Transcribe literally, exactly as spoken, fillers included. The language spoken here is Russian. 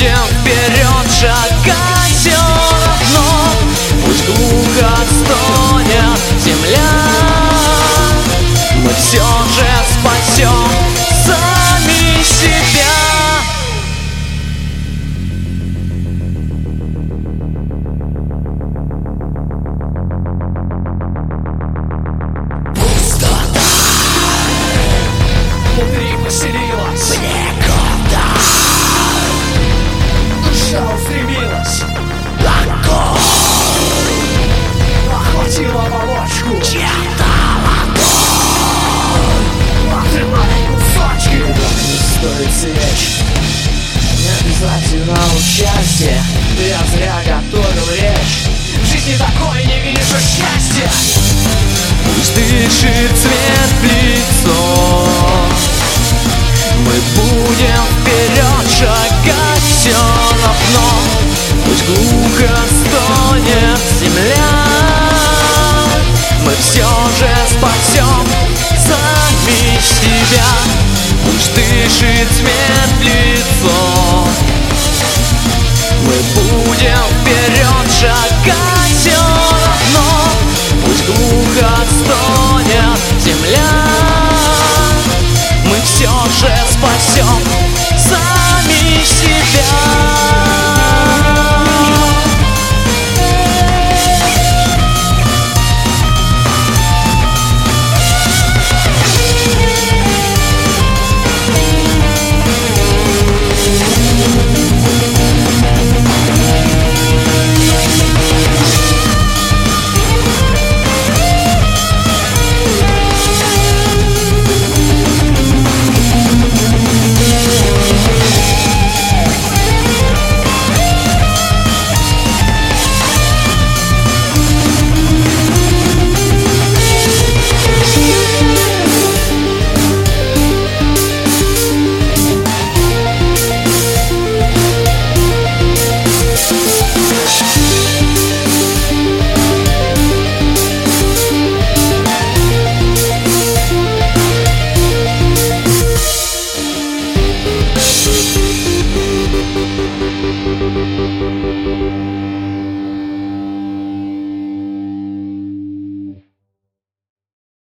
будем вперед шагать все равно. Пусть глухо стонет земля, мы все же спасем сами себя. Внутри поселилась Некуда душа устремилась, огонь охватила оболочку, чья-то отрывая кусочки. не стоит свеч, не обязательно участие. Я зря готовил речь. В жизни такой не вижу счастья. Пусть дышит цвет в лицо, мы будем вперед шагать.